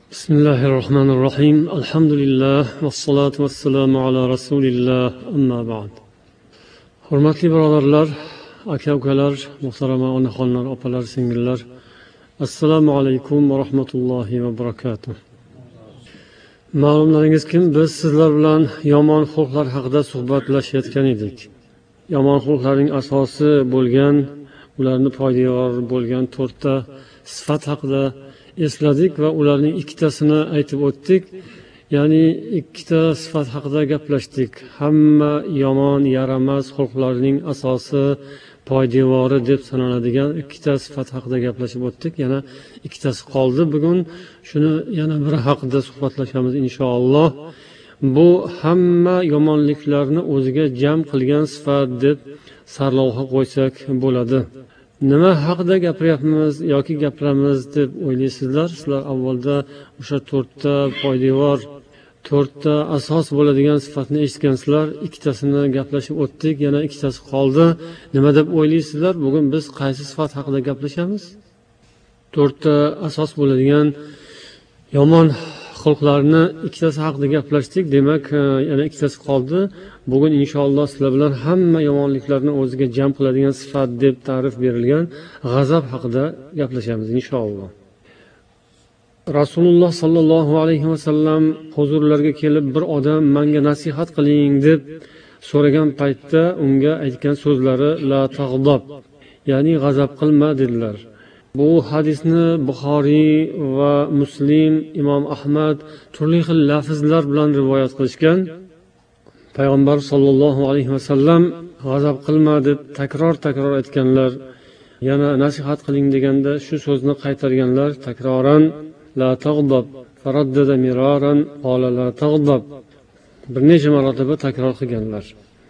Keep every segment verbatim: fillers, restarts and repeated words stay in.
Bismillahirrahmanirrahim. Alhamdulillah va salatu vassalamu ala rasulillah. Amma ba'd. Hurmatli birodarlar, aka-ukalar, muhtarama onaxonlar, opalar, singillar. Assalomu alaykum va rahmatullohi va barakatuh. Ma'lumlaringizki, biz sizlar bilan yomon xulqlar haqida suhbatlashayotgan edik. Yomon xulqlarning asosi bo'lgan, ularni foydador bo'lgan to'rtta sifat haqida esladik va ularning ikkitasini aytib o'tdik. Ya'ni ikkita sifat haqida gaplashdik. Hamma yomon, yaramas xulqlarning asosi, poydevori deb sanaladigan ikkita sifat haqida gaplashib o'tdik. Yana ikkitasi qoldi. Bugun shuni yana biri haqida suhbatlashamiz inshaalloh. Bu hamma yomonliklarni o'ziga jam qilgan sifat deb sarlavha qo'ysak bo'ladi. Nima haqida gapiryapmiz yoki gapiramiz deb o'ylaysizlar? Sizlar avvalda o'sha to'rtta poydevor, to'rtta asos bo'ladigan sifatni eshitgansizlar. Ikkitasini gaplashib o'tdik, yana ikkitasi qoldi. Nima deb o'ylaysizlar? Bugun biz qaysi sifat haqida gaplashamiz? To'rtta asos bo'ladigan yomon xulqlarni ikkitasi haqida gaplashdik. Demak, yana ikkitasi qoldi. Bugun inshaalloh sizlar bilan hamma yomonliklarni o'ziga jam qiladigan sifat deb ta'rif berilgan g'azab haqida gaplashamiz inshaalloh. Rasululloh sallallohu alayhi vasallam huzurlarga kelib bir odam menga nasihat qiling deb so'ragan paytda unga aytgan so'zlari la tag'dob, ya'ni g'azab qilma dedilar. Bu hadisni Buxoriy va Muslim, Imom Ahmad turli xil lafzlar bilan rivoyat qilishgan. Payg'ambar sollallohu alayhi vasallam g'azab qilma deb takror-takror aytganlar. Yana nasihat qiling deganda shu so'zni qaytarganlar takroran la tag'dob, faraddada miraran qala la tag'dob. Bir necha marotaba takror qilganlar.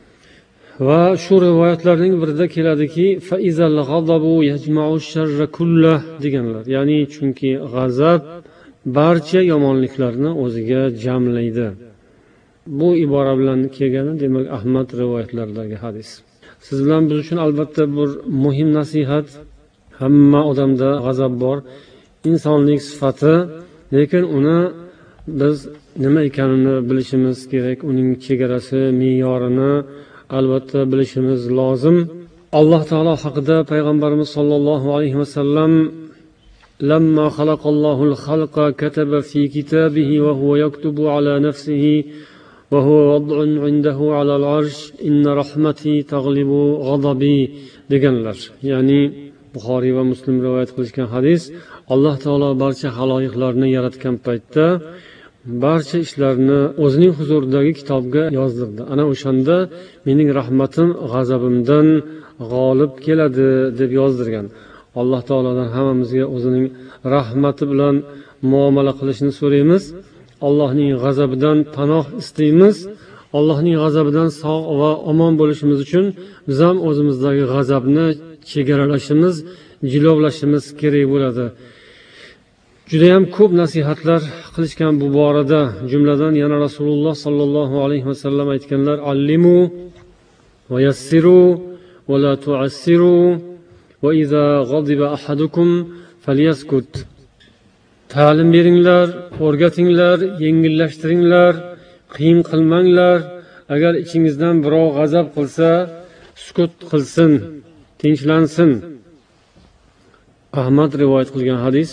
Va shu rivoyatlarning birida keladiki, fa izal g'adabu yajma'u sharra kullah deganlar. Ya'ni chunki g'azab barcha yomonliklarni o'ziga jamlaydi. Bu ibora bilan kelgani, demak, Ahmad rivoyatlaridagi hadis. Siz bilan biz uchun albatta bir muhim nasihat. Hamma odamda g'azab bor, insonlik sifati, lekin uni biz nima ekanini bilishimiz kerak, uning chegarasi, me'yorini albatta bilishimiz lozim. Alloh taolo haqida payg'ambarimiz sollallohu alayhi vasallam lamma xalaqallohul xalqa kataba fi kitabihi va huwa yaktubu ala nafsihi va huwa wad'un indahu ala al-arsh inna rahmati taghlibu ghadabi deganlar. Ya'ni Buxoriy va Muslim rivoyat qilishgan hadis. Alloh taolo barcha xaloyiqlarni yaratgan paytda barcha ishlarni o'zining huzuridagi kitobga yozdirdi. Ana o'shanda mening rahmatim g'azabimdan g'olib keladi deb yozdirgan. Alloh taolodan hammamizga o'zining rahmati bilan muomala qilishni so'raymiz. Allohning g'azabidan panoh istaymiz. Allohning g'azabidan sog' va omon bo'lishimiz uchun biz ham o'zimizdagi g'azabni chegaralashimiz, jilovlashimiz kerak bo'ladi. Juda ham ko'p nasihatlar qilishgan bu borada. Jumladan yana Rasululloh sallallohu alayhi vasallam aytganlar: "Allimu va yassiru va la tu'assiru va iza ghadiba ahadukum falyaskut." Ta'lim beringlar, o'rgatinglar, yengillashtiringlar, qiyin qilmanglar. Agar ichingizdan birov g'azab qilsa, sukut qilsin, tinchlansin. Ahmad rivoyat qilgan hadis.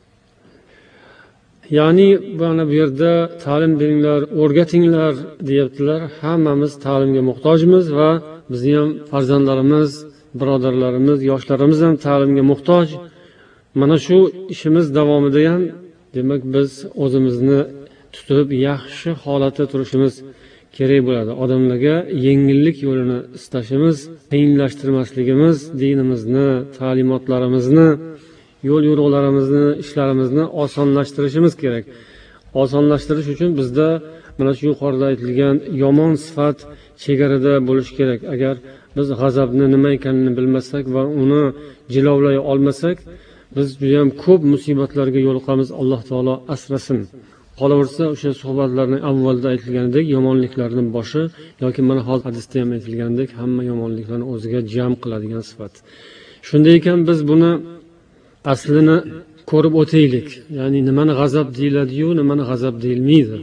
Ya'ni mana bu yerda ta'lim beringlar, o'rgatinglar deyaptilar. Hammamiz ta'limga muhtojmiz va bizning ham farzandlarimiz, birodarlarimiz, yoshlarimiz ham ta'limga muhtoj. Mana shu ishimiz davomida ham demak biz o'zimizni tutib yaxshi holatda turishimiz kerak bo'ladi. Odamlarga yengillik yo'lini istashimiz, qiyinlashtirmasligimiz, dinimizni, ta'limotlarimizni, yo'l yo'riqlarimizni, ishlarimizni osonlashtirishimiz kerak. Osonlashtirish uchun bizda mana shu yuqorida aytilgan yomon sifat chegarada bo'lishi kerak. Agar biz g'azabni nima ekanini bilmasak va uni jilovlay olmasak, biz juda ham ko'p musibatlarga yo'liqamiz. Alloh taolo asrasin. Qolaversa, o'sha suhbatlarning avvalda aytilganidek yomonliklarning boshi yoki mana hozir hadisda ham aytilganidek hamma yomonliklarni o'ziga jam qiladigan sifat. Shunday ekan biz buni aslini ko'rib o'taylik. Ya'ni nimani g'azab deyiladi-yu, nimani g'azab deyilmaydi.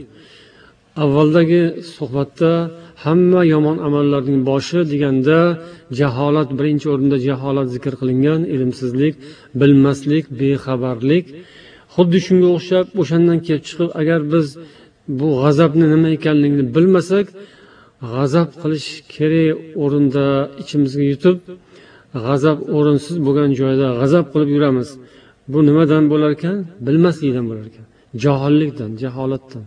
Avvaldagi suhbatda hamma yomon amallarning boshi deganda jaholat birinchi o'rinda jaholat zikr qilingan, ilmsizlik, bilmaslik, bexabarlik. Xuddi shunga o'xshab o'shandan kelib chiqib, agar biz bu g'azabni nima ekanligini bilmasak, g'azab qilish kerak o'rinda ichimizga yutib, g'azab o'rinsiz bo'lgan joyda g'azab qilib yuramiz. Bu nimadan bo'lar ekan? Bilmaslikdan bo'lar ekan. Johillikdan, jaholatdan.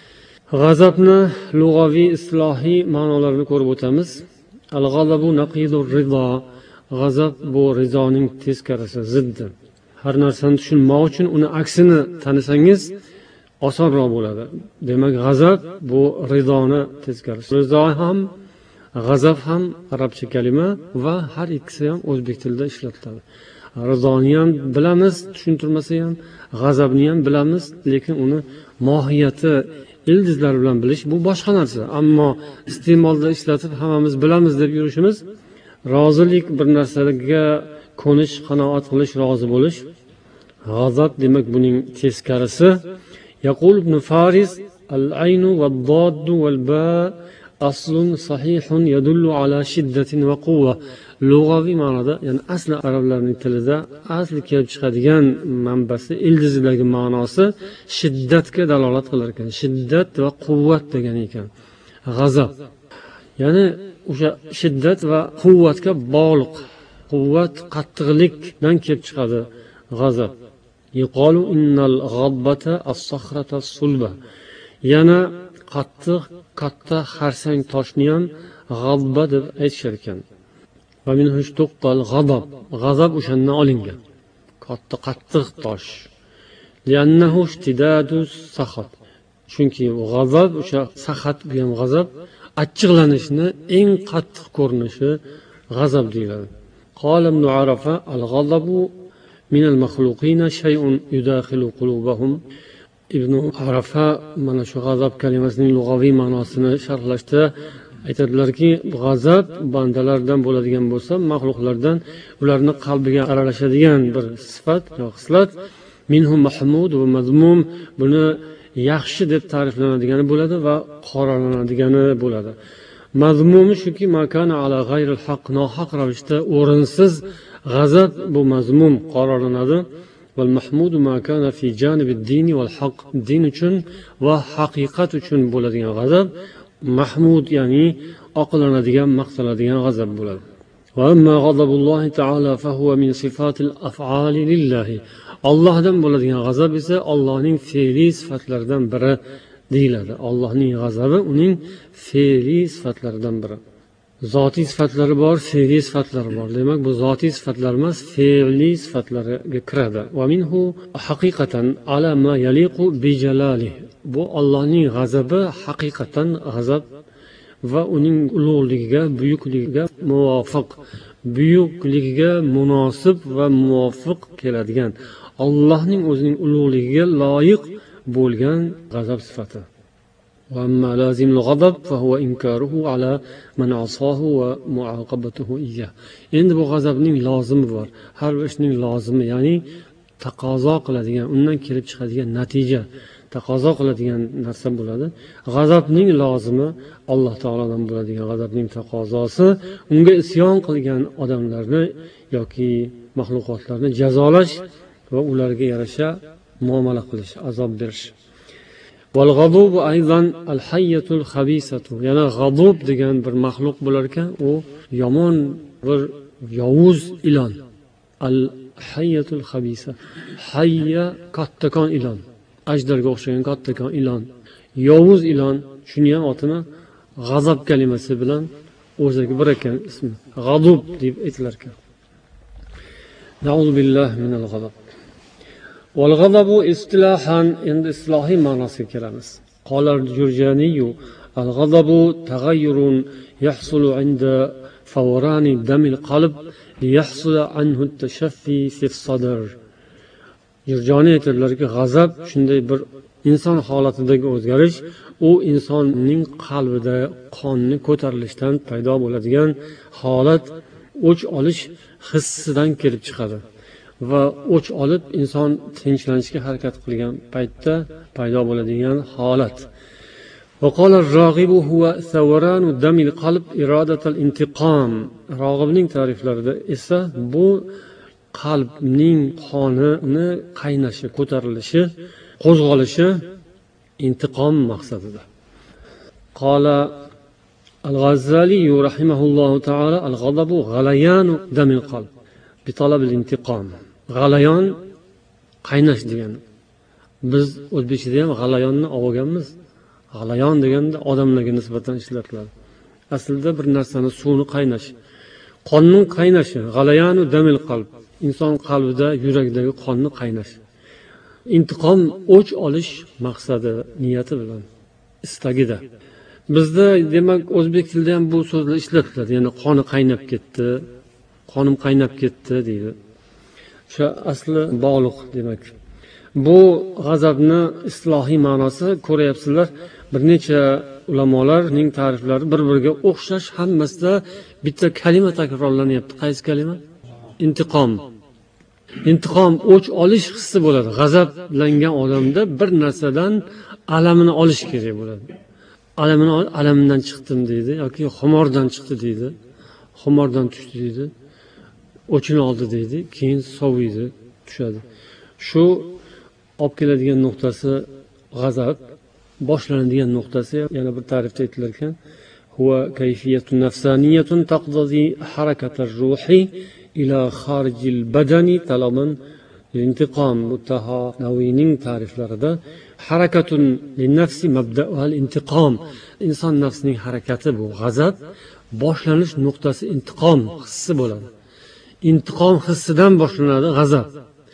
G'azabni lug'aviy, islohiy ma'nolarini ko'rib o'tamiz. Al-g'azabu naqidur rizo. G'azab bu rizoning teskarisi, ziddi. Har narsani tushunmoq uchun uni aksini tanisangiz osonroq bo'ladi. Demak, g'azab bu rizoni teskarisi. Rizo ham, g'azab ham arabcha kalima va har ikkisi ham o'zbek tilida ishlatiladi. Rizoni ham bilamiz, tushuntirmasa ham, g'azabni ham bilamiz, lekin uni mohiyati, ildizlar bilan bilish bu boshqa narsa. Ammo iste'molda ishlatib hammamiz bilamiz deb yurishimiz, rozilik, bir narsaga ko'nish, qanoat qilish, rozi bo'lish. G'azab demak buning teskarisi. Yaqul ibn Faris al-aynu wad-daddu wal-ba aslun sahihun yadullu ala shiddatin va quwwa. Lug'aviy ma'noda, ya'ni asli arablarning tilida asli kelib chiqadigan manbasi, ildizidagi ma'nosi shiddatga dalolat qilar ekan. Shiddat va quvvat degan ekan. G'azab. Ya'ni o'sha shiddat va quvvatga bog'liq. Quvvat, qattiqlikdan kelib chiqadi g'azab. Yuqalu innal g'abbata as-sakhrata as-sulba. Yana qattiq, katta xarsang toshni ham g'abba deb aytishar ekan. Va minhu ishtuqqal g'azab. G'azab o'shandan olingan. Katta, qattiq tosh. Li'annahu ishtidadu saxat. Chunki g'azab o'sha saxat bu ham g'azab, achchiqlanishni eng qattiq ko'rinishi g'azab deyiladi. Qala ibn Arafa al-g'azabu min al-makhluqina shay'un yudakhilu qulubahum. Ibn Arafa mana shu g'azab kalimasining lug'aviy ma'nosini sharhlashda aytadilarki, g'azab bandalardan bo'ladigan bo'lsa, maxluqlardan ularni qalbiga aralashadigan bir sifat yoki xislat. Minhu mahmud va mazmum, buni yaxshi deb ta'riflanadigani bo'ladi va qoralanadigan bo'ladi. Mazmumi shuki, makana ala g'ayril haq, nohaq ravishda o'rinsiz g'azab bu mazmum qoralanadi. Val mahmudu makana fi janibid dini val haq, din uchun va haqiqat uchun bo'ladigan g'azab mahmud, ya'ni oqlanadigan, maqtaladigan g'azab bo'ladi. Va amma g'azabullohi ta'ala fa huwa min sifatil af'ali lillahi. Allohdan bo'ladigan g'azab esa Allohning fe'li sifatlaridan biri deyiladi. Allohning g'azabi uning fe'li sifatlaridan biri. Zotiy sifatlari bor, fe'li sifatlari bor. Demak, bu zotiy sifatlar emas, fe'li sifatlariga kiradi. Va minhu haqiqatan ala ma yaliqu bi jalalihi. Bu Allohning g'azabi haqiqatan g'azab va uning ulug'ligiga, buyukligiga muvofiq, buyukligiga munosib va muvofiq keladigan, Allohning o'zining ulug'ligiga loyiq bo'lgan g'azab sifati. Va amma lazimul g'azab fa huwa inkaruhu ala man asahu va muaqabatuhu iyyah. Endi bu g'azabning lozimi bor. Har bir ishning lozimi, ya'ni taqozo qiladigan, undan kelib chiqadigan natija, taqozo qiladigan narsa bo'ladi. G'azabning lozimi Alloh taolodan bo'ladigan, g'azabning taqozosi unga isyon qilgan odamlarni yoki maxluqotlarni jazolash va ularga yarasha muomala qilish, azob berish. Wal g'adub aydan al hayyatul khabisatu. Yana g'adub degan bir maxluq bo'lar ekan, u yomon bir yovuz ilon. Al hayyatul khabisa. Hayya kattakon ilon. Ajdarga o'xshagan kattakon ilon. Yovuz ilon, shuni ham otini g'azab kalimasi bilan o'ziga bir ekan ismi. G'adub deb aytilar ekan. Na'udzu billahi minal g'azab. Wal g'adabu istilahan, endi islohiy ma'nosiga kiramiz. Qala al-Jurjaniyu al-g'adabu taghayyurun yahsulu 'inda fawrani damil qalb liyahsula anhu at-tashaffi fi as-sadr. Jurjani aytadilarki, g'azab shunday bir inson holatidagi o'zgarish, u insonning qalbida qonni ko'tarilishdan paydo bo'ladigan holat, o'ch olish hissidan kelib chiqadi. va o'ch olib inson tinchlanishga harakat qilgan paytda paydo bo'ladigan holat. وقال الراغب هو ثوران دم القلب إرادة الانتقام. Rog'ibning ta'riflarida esa bu qalbning qonini qaynashi, ko'tarilishi, qo'zg'alishi intiqom maqsadida. قال الغزالي رحمه الله تعالى الغضب غليان دم القلب بطلب الانتقام. G'alayon qaynash degani. Biz o'zbekchada ham g'alayonni olganmiz. G'alayon deganda odamlarga nisbatan ishlatiladi. Aslida bir narsani suvni qaynash, qonning qaynashi, g'alayanu damil qalb. Inson qalbida, yurakdagi qonni qaynash. Intiqom o'ch olish maqsadi, niyati bilan, istagida. Bizda demak o'zbek tilida ham bu so'zlar ishlatiladi. Ya'ni qoni qaynab ketdi, qonim qaynab ketdi deydi. O'sha asli bog'liq demak. Bu g'azabni islohiy ma'nosi ko'ryapsizlar, bir necha ulamolarning ta'riflari bir-biriga o'xshash, hammasida bitta kalima takrorlanyapti. Qaysi kalima? Intiqom. Intiqom o'ch olish hissi bo'ladi. G'azablangan odamda bir narsadan alamini olish kerak bo'ladi. Alamini alamdan chiqdim deydi yoki xumordan chiqdi deydi. Xumordan tushdi deydi. O'chini oldi deydi, keyin soviydi, tushadi. Shu olib keladigan nuqtasi g'azab, boshlanadigan nuqtasi yana bir ta'rifda aytilar ekan, huwa kayfiyatun nafsaniyatun taqtadi harakatar ruhi ila kharijil badani talaban intiqom. Mutaha Naviyning ta'riflarida harakatun linnafsi mabda'uhal intiqom. Inson nafsining harakati bu g'azab, boshlanish nuqtasi intiqom hissi bo'ladi. Intiqom hissidan boshlanadi g'azab.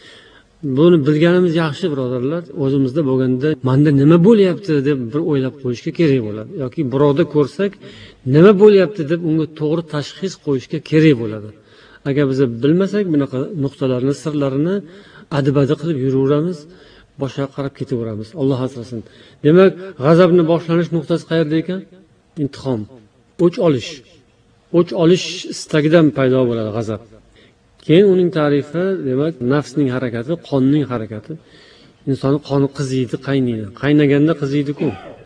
Buni bilganimiz yaxshi, birodarlar. O'zimizda bo'lganda, menda nima bo'lyapti deb bir o'ylab qo'yishga kerak bo'ladi. Yoki birovda ko'rsak, nima bo'lyapti deb unga to'g'ri tashxis qo'yishga kerak bo'ladi. Agar biz bilmasak, bunaqa nuqtalarni, sirlarini adibada qilib yuraveramiz, boshqa qarab ketaveramiz. Alloh asrasin. Demak, g'azabning boshlanish nuqtasi qayerda ekan? Intiqom, o'ch olish. O'ch olish istagidan paydo bo'ladi g'azab. Keyin uning ta'rifi, demak, nafsning harakati, qonning harakati. Inson qoni qiziydi, qaynaydi. Qaynaganda qiziydi-ku.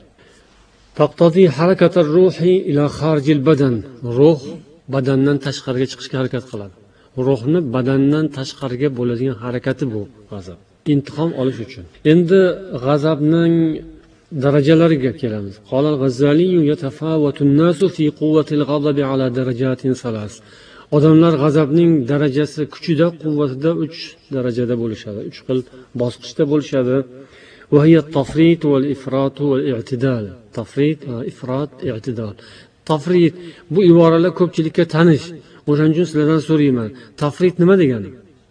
Taqtadi harakatar ruhi ila kharijil badan. Ruh badandan tashqariga chiqishga harakat qiladi. Ruhni badandan tashqariga bo'ladigan harakati bu g'azab. Intiqom olish uchun. Endi g'azabning darajalariga kelamiz. Qala al-Ghazali yatafawatu an-nasu fi quwwati al-ghadabi ala darajatin salas. Odamlar g'azabning darajasi, kuchida, quvvatida uch darajada bo'lishadi. uch xil bosqichda bo'lishadi. Va hiya at-tafrit wal-ifrat wal-i'tidal. Tafrit, ifrat, i'tidal. Tafrit bu iboralar ko'pchilikka tanish. O'shaning uchun sizlardan so'rayman. Tafrit nima degani?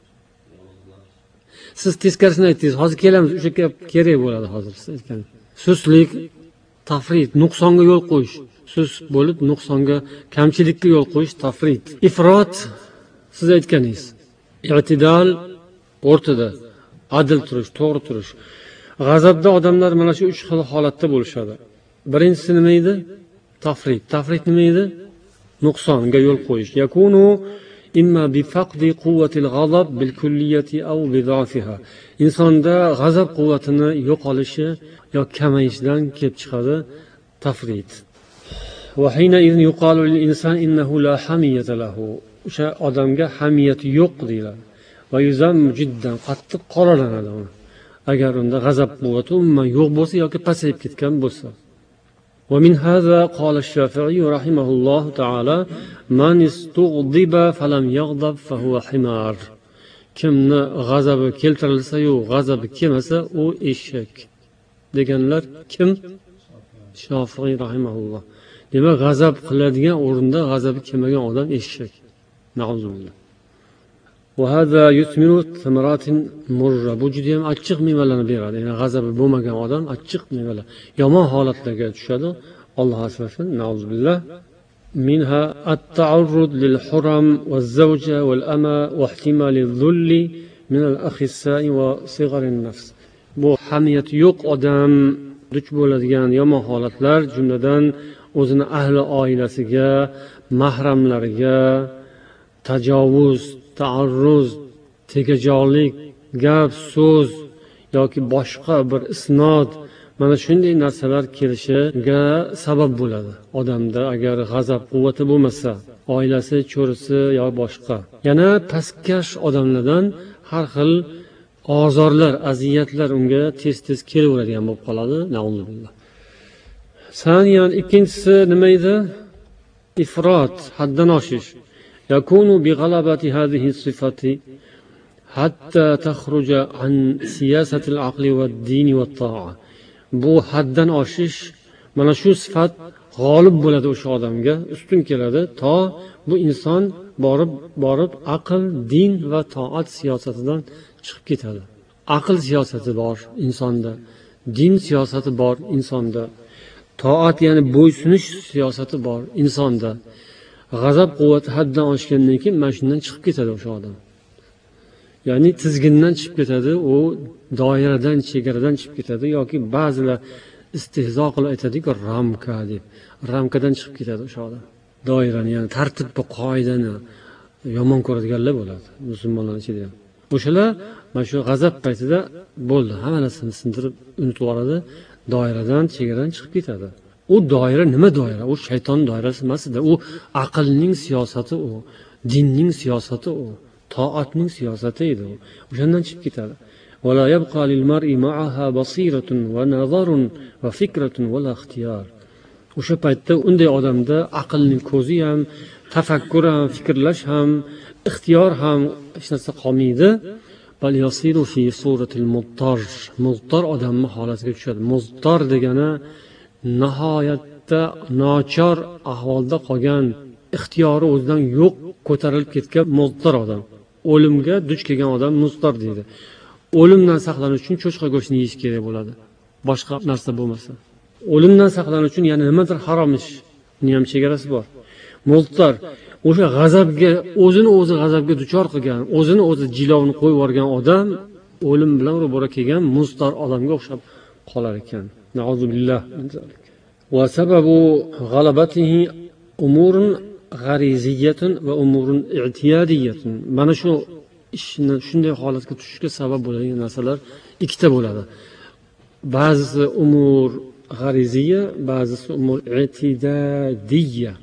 Siz teskarisini aytdingiz. Hozir kelamiz, o'sha gap kerak bo'ladi hozir siz aytgan. Suslik, tafrit, nuqsonga yo'l qo'yish. Sus bo'lib, nuqsonga, kamchilikka yo'l qo'yish tafrit. Ifrot siz aytganingiz. I'tidal o'rtada, adil turish, to'g'ri turish. G'azabda odamlar mana shu uch xil holatda bo'lishadi. Birinchisi nima edi? Tafrit. Tafrit nima edi? Nuqsonga yo'l qo'yish. Yakunu imma bi faqdi quwwatil ghadab bil kulliyati aw bi da'fiha. Insonda g'azab quvvatini yo'qolishi yoki kamayishidan kelib chiqadi tafrit. Va hina idin yuqalu lil insan innahu la hamiyata lahu. O'sha odamga hamiyat yo'q deyiladi. Va yuzam jiddan qattiq qoralanadi uni. Agar unda g'azab quvvati umuman yo'q bo'lsa yoki pasayib ketgan bo'lsa. ومن هذا قال الشافعي رحمه الله تعالى من استغضب فلم يغضب فهو حمار. Kimni g'azabi keltirilsa-yu, g'azabi kelmasa, u eshak. Deganlar kim? Shofiy rahimahulloh. Demak, g'azab qiladigan o'rinda g'azabi kelmagan odam eshak. Na'uzullah. Va hada yusmiru thamaratin murra. Bu juda ham achchiq mevalarni beradi. Ya'ni g'azabi bo'lmagan odam achchiq mevalar, yomon holatlarga tushadi. Alloh asrasin. Na'uzullah. Minha at-ta'arrud lil huram waz-zawja wal-ama wa ihtimal adh-dhulli min al-akhissai wa sighar an-nafs. Bu hamiyat yo'q odam duch bo'ladigan yomon holatlar, jumladan o'zini ahli oilasiga, mahramlariga tajovuz, ta'arruz, tegajog'lik gap so'z yoki boshqa bir isnod, mana shunday narsalar kelishiga sabab bo'ladi. Odamda agar g'azab quvvati bo'lmasa, oilasi, cho'risi yo boshqa, yana pastkash odamlardan har xil ozorlar, aziyatlar unga tez-tez kelaveradigan bo'lib qoladi. Nauzubillah. Saniyan, ikkinchisi nima edi? Ifrot, haddan oshish. Yakunu bi ghalabati hadhihi sifati hatta takhruja an siyasati al-aqli wad-din wat-ta'a. Bu haddan oshish, mana shu sifat g'olib bo'ladi o'sha odamga, ustun keladi, to bu inson borib borib aql, din va toat siyosatidan chiqib ketadi. Aql siyosati bor insonda, din siyosati bor insonda, toat ya'ni bo'ysunish siyosati bor insonda. G'azab quvvati haddan oshgandan keyin mana shundan chiqib ketadi o'sha odam. Ya'ni tizgindan chiqib ketadi, u doiradan, chegaradan chiqib ketadi yoki ba'zilar istehzo qilib aytadi-ku, ramka deb. Ramkadan chiqib ketadi o'sha odam. Doirani, ya'ni tartib va qoidani yomon ko'radiganlar bo'ladi musulmonlar ichida ham. O'shalar mana shu g'azab paytida bo'ldi, hamma narsani sindirib unutib yuboradi, doiradan, chegaradan chiqib ketadi. U doira nima doira? U shayton doirasi emas-da, u aqlning siyosati, u dinning siyosati, u toatning siyosati edi. O'shandan chiqib ketadi. Wala yabqa lil mar'i ma'aha basiratun wa nazarun wa fikratun wa la ikhtiyar. O'sha paytda unday odamda aqlning ko'zi ham, tafakkur ham, fikrlash ham, ixtiyor ham hech narsa qolmaydi. Bal yasiru fi suratil muttar. Muttar odamning holatiga tushadi. Muttar degani nihoyatda nochor ahvolda qolgan, ixtiyori o'zidan yo'q ko'tarilib ketgan muttar odam. O'limga duch kelgan odam muttar deydi. O'limdan saqlanish uchun cho'chqa go'shtini yeyish kerak bo'ladi. Boshqa narsa bo'lmasa. O'limdan saqlanish uchun yana nimadir harom ish, uning ham chegarasi bor. Muttar o'sha g'azabga, o'zini o'zi g'azabga duchor qilgan, o'zini o'zi jilovini qo'yib yuborgan odam o'lim bilan ro'bara kelgan muttar odamga o'xshab qolar ekan. Nauzubillah. Va sababu g'alabatihi umurun g'ariziyatun va umurun i'tiyadiyatun. Mana shu ishni shunday holatga tushishga sabab bo'ladigan narsalar ikkita bo'ladi. Ba'zisi umur g'ariziya, ba'zisi umur i'tidadiyya.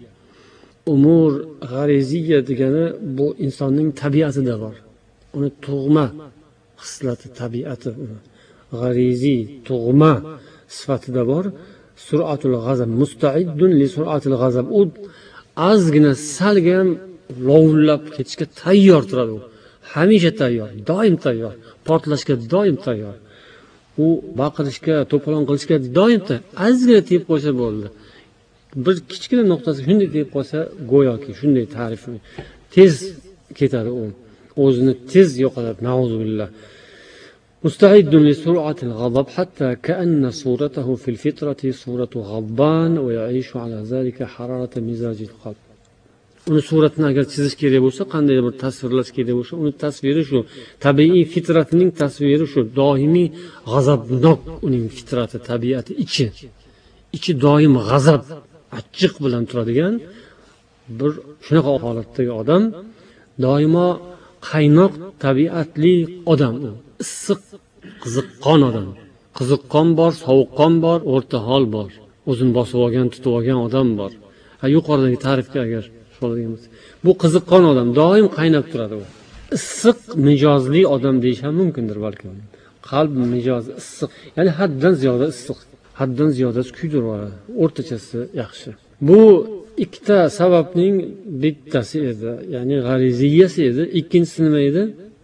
Umur g'ariziya degani bu insonning tabiatida bor. Uni tug'ma xislati, tabiati, g'arizi, tug'ma sifatida bor. Sur'atul g'azab, musta'iddun li sur'atil g'azab. U ozgina salga ham lovullab ketishga tayyor turadi. U hamisha tayyor, doim tayyor, portlashga doim tayyor. U baqirishga, to'polon qilishga doim tayyor. Ozgina tep qo'ysa bo'ldi. Bir kichkina nuqtasi shunday deb qolsa, go'yoki shunday ta'rif tez ketadi u. O'zini tez yo'qotadi. Nauzubillah. Musta'iddun li sur'atil ghadab hatta ka'anna suratahu fil fitrati suratu ghadban va ya'ishu ala zalika hararata mizajil qalb. Uni suratini agar chizish kerak bo'lsa, qanday bir tasvirlash kerak bo'lsa, uni tasviri shu. Tabiiy fitratining tasviri shu. Doimiy g'azabnok uning fitrati, tabiati, ichi. Ichi doim g'azab, achchiq bilan turadigan bir shunaqa holatdagi odam, doimo qaynoq tabiatli odam u. Issiq, qiziqqon odam. Qiziqqon bor, sovuqqon bor, o'rta hol bor. O'zini bosib olgan, tutib olgan odam bor. Ha, yuqoridagi ta'rifga agar sho'ladigan bo'lsa, bu qiziqqon odam, doim qaynab turadi u. Issiq mijozli odam deyish ham mumkindir balki. Qalb mijozi issiq, ya'ni haddan ziyoda issiq. Haddan ziyoda kuydiradi. O'rtachasi yaxshi. Bu ikkita sababning bittasi edi, ya'ni g'ariziyasi edi. Ikkinchisi nima edi?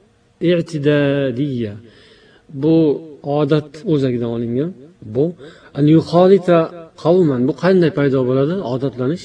I'tidadiyya. Bu odat o'zagidan olingan. Bu an yukhalita qawman. Bu qanday paydo bo'ladi? Odatlanish.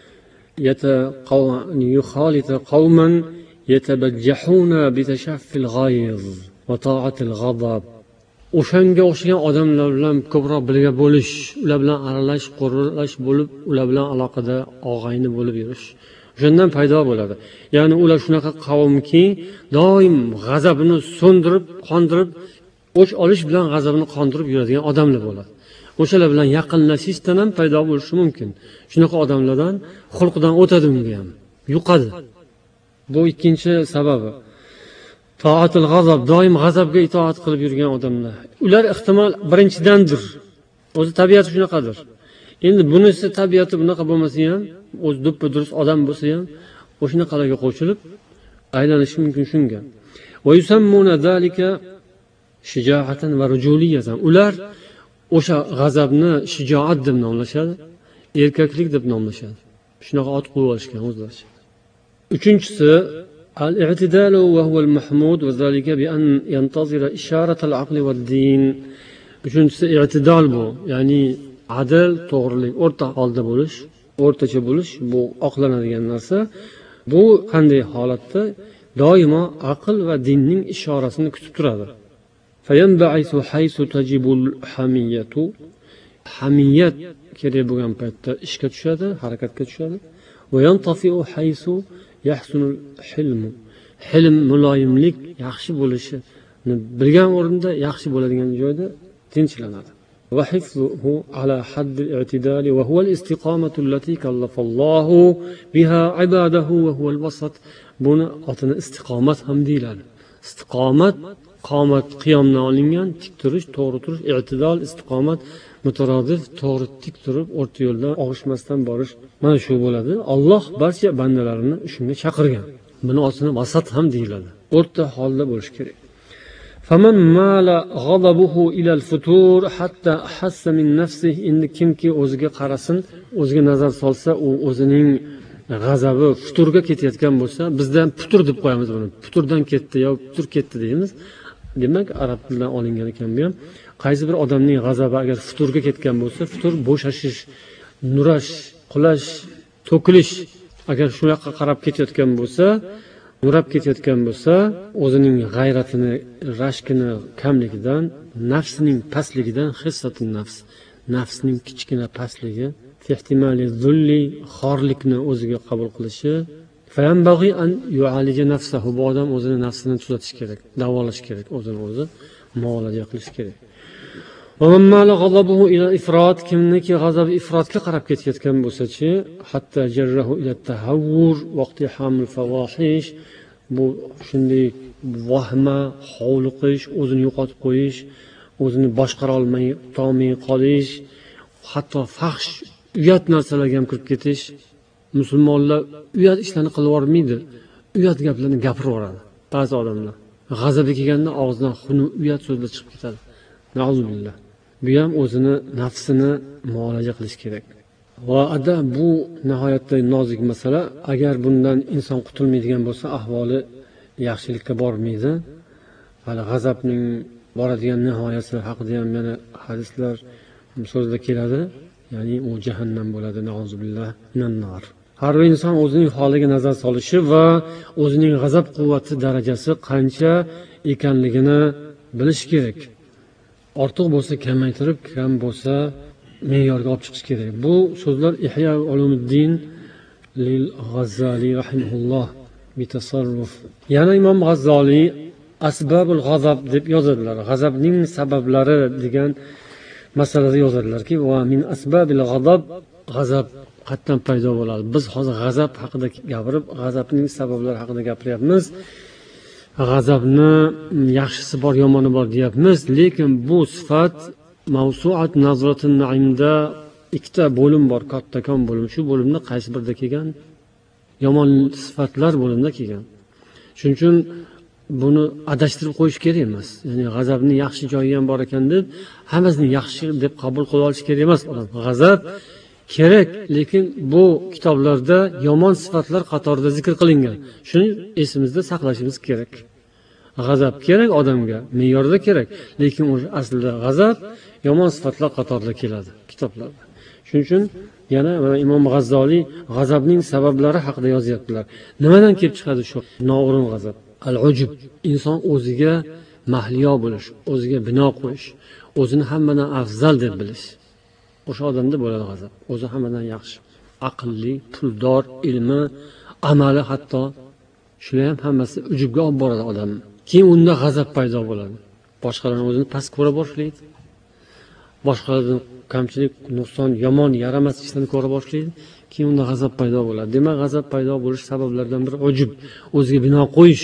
Yata qawman yukhalita qawman yatabajjahuna bi tashaffil ghayz va ta'atil ghadab. O'shanga o'xshagan odamlar bilan ko'proq birga bo'lish, ular bilan aralash, qo'rilash bo'lib, ular bilan aloqada og'ayni bo'lib yurish. O'shandan paydo bo'ladi. Ya'ni ular shunaqa qavmki, doim g'azabini so'ndirib, qondirib, o'ch olish bilan g'azabini qondirib yuradigan odamlar bo'ladi. O'shalar bilan yaqinlashishdan ham paydo bo'lishi mumkin. Shunaqa odamlardan xulqdan o'tadi unga ham, yuqadi. Bu ikkinchi sababi. toatul g'azab, doim g'azabga itoat qilib yurgan odamlar. Ular ehtimol birinchidandir. O'zi tabiati shunaqadir. Endi bunisi tabiati bunaqa bo'lmasa ham, o'zi do'ppi durust odam bo'lsa ham, o'shanaqalarga qo'shilib aylanishi mumkin shunga. Va yusammuna zalika shijoatan va rujuliyatan. Ular o'sha g'azabni shijoat deb nomlashadi, erkaklik deb nomlashadi. Shunaqa ot qo'yib olishgan o'zlaricha. Uchinchisi al-i'tidal va huwa al-mahmud va zalika bi an yantazira isharat al-aql va ad-din. Uchinchisi i'tidal bu, ya'ni adil, to'g'rilik, o'rta holda bo'lish, o'rtacha bo'lish, bu oqlanadigan narsa. Bu qanday holatda? Doimo aql va dinning ishorasini kutib turadi. Fayanba'isu haysu tajibul hamiyatu. Hamiyat kerak bo'lgan paytda ishga tushadi, harakatga tushadi. Va yantafi'u haysu yahsunul hilm. Hilm, muloyimlik yaxshi bo'lishi, bilgan o'rinda yaxshi bo'ladigan joyda tinchlanadi. Va hifzuhu ala hadd al-i'tidal wa huwa al-istiqamatu allati kallafa Allahu biha ibadahu wa huwa al-wasat. Buni otini istiqomat ham deyiladi. Istiqomat qomat qiyomdan olingan, tik turish, to'g'ri turish, i'tidal, istiqomat, mutarodif, to'g'ri tik turib, o'rta yo'ldan og'ishmasdan borish. Mana shu bo'ladi. Alloh barcha bandalarini shunga chaqirgan. Buni otini vasat ham deyiladi. O'rta holda bo'lish kerak. فمن مال غضبه إلى الفتور حتى حس من نفسه إن kimki o'ziga qarasin, o'ziga nazar solsa, u o'zining g'azabi futurga ketayotgan bo'lsa, bizdan putur deb qo'yamiz buni. Puturdan ketdi yo putur ketdi deymiz. Demak, arab tilidan olingan ekan bu ham. Qaysi bir odamning g'azabi agar futurga ketgan bo'lsa, futur bo'shashish, nurash, qulash, to'kilish agar shunaqa qarab ketayotgan bo'lsa, nurab ketayotgan bo'lsa, o'zining g'ayratini, rashkini kamligidan, nafsining pastligidan, hissatun nafs, nafsning kichkina pastligi, ehtimoli zulli, xorlikni o'ziga qabul qilishi, fayanbaghi an yu'alija nafsahu. Bu odam o'zini nafsini tuzatish kerak, davolash kerak, o'zini o'zi muolaja qilish kerak. Va man mala g'adabuhu ila ifrat, kimniki g'azabi ifrotga qarab ketayotgan bo'lsa-chi, hatta jarrahu ila tahawwur vaqti haml fawahish, bu shunday vahma, hovliqish, o'zini yo'qotib qo'yish, o'zini boshqara olmay, tomay qolish, hatto fahsh, uyat narsalarga ham kirib ketish. Musulmonlar uyat ishlarni qilib yormaydi, uyat gaplarni gapirib yoradi. Ba'zi odamlar g'azabi kelganda og'zidan xunuk, uyat so'zlar chiqib ketadi. Na'uzubillah. Bu ham o'zini nafsini muolaja qilish kerak. Va ada bu nihoyatda nozik masala. Agar bundan inson qutulmaydigan bo'lsa, ahvoli yaxshilikka bormaydi. Hali g'azabning boradigan nihoyasi haqida ham yana hadislar so'zda keladi. Ya'ni u jahannam bo'ladi, na'uzubillah, minan-nar. Har bir inson o'zining holiga nazar solishi va o'zining g'azab quvvati darajasi qancha ekanligini bilish kerak. Ortiq bo'lsa kamaytirib, kam bo'lsa me'yorga olib chiqish kerak. Bu so'zlar Ihya Ulumuddin lil G'azzali rahimahulloh bitasarruf. Yana Imom G'azzali asbabul g'azab deb yozadilar. G'azabning sabablari degan masalada yozadilarki, va min asbabil g'azab, g'azab qatdan paydo bo'ladi. Biz hozir g'azab haqida gapirib, g'azabning sabablari haqida gapiryapmiz. G'azabni yaxshisi bor, yomoni bor deyapmiz, lekin bu sifat mavsuat nazratun naimda ikkita bo'lim bor, kattakon bo'lim. Shu bo'limda qaysi birida kelgan? Yomon sifatlar bo'limida kelgan. Shuning uchun buni adashtirib qo'yish kerak emas. Ya'ni g'azabning yaxshi joyi ham bor ekan deb, hammasini yaxshi deb qabul qila olish kerak emas odam. G'azab kerak, lekin bu kitoblarda yomon sifatlar qatorida zikr qilingan. Shuni esimizda saqlashimiz kerak. G'azab kerak odamga, me'yorda kerak, lekin o'sha aslida g'azab yomon sifatlar qatorida keladi kitoblarda. Shuning uchun yana mana Imom G'azzoliy g'azabning sabablari haqida yozyaptilar. Nimadan kelib chiqadi shu noo'rin g'azab? Al-ujub, inson o'ziga mahliyo bo'lish, o'ziga bino qo'yish, o'zini hammadan afzal deb bilish. O'sha odamda bo'ladi g'azab. O'zi hammadan yaxshi, aqlli, puldor, ilmi, amali, hatto shular ham hammasi ujubga olib boradi odamni. Keyin unda g'azab paydo bo'ladi. Boshqalarning o'zini past ko'ra boshlaydi. Boshqalarning kamchilik, nuqson, yomon, yaramas ishlarni ko'ra boshlaydi. Keyin unda g'azab paydo bo'ladi. Demak, g'azab paydo bo'lish sabablaridan biri ujub, o'ziga bino qo'yish,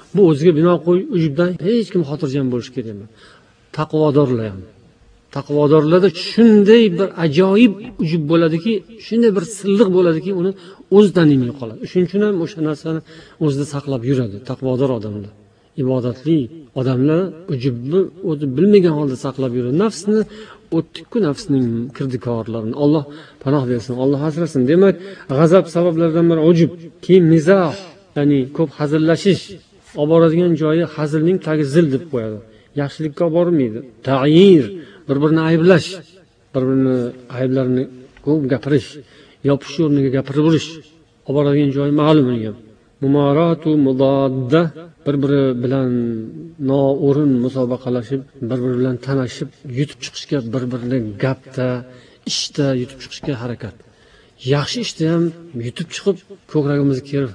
Bu o'ziga bino qo'y, ujubdan hech kim xotirjam bo'lishi kerak emas. Taqvodorlar ham. Taqvodorlarda shunday bir ajoyib ujub bo'ladiki, shunday bir silliq bo'ladiki, uni o'zidan nimay qoladi. Shuning uchun ham o'sha narsani o'zida saqlab yuradi taqvodor odamlar. Ibodatli odamlar ujubni o'zi bilmagan holda saqlab yuradi. Nafsni o'tdi-ku, nafsning kirdikorlarini Alloh panoh bersin, Alloh asrasin. Demak, g'azab sabablaridan biri ujub, keyin mizah, ya'ni ko'p hazillashish, olib boradigan joyi hazilning tagi zil deb qo'yadi. Yaxshilikka olib bormaydi. Ta'yir, bir-birini ayblash, bir-birini ayblarini ko'p gapirish, yopish o'rniga gapirib yurish, olib boradigan joyi ma'lum bo'lgan. Mumaratu mudodda, bir-biri bilan noo'rin musobaqalashib, bir-biri bilan tanishib, yutib chiqishga, bir-birini gapda, ishda yutib chiqishga harakat. Yaxshi ishda ham yutib chiqib, ko'kragimizga kirib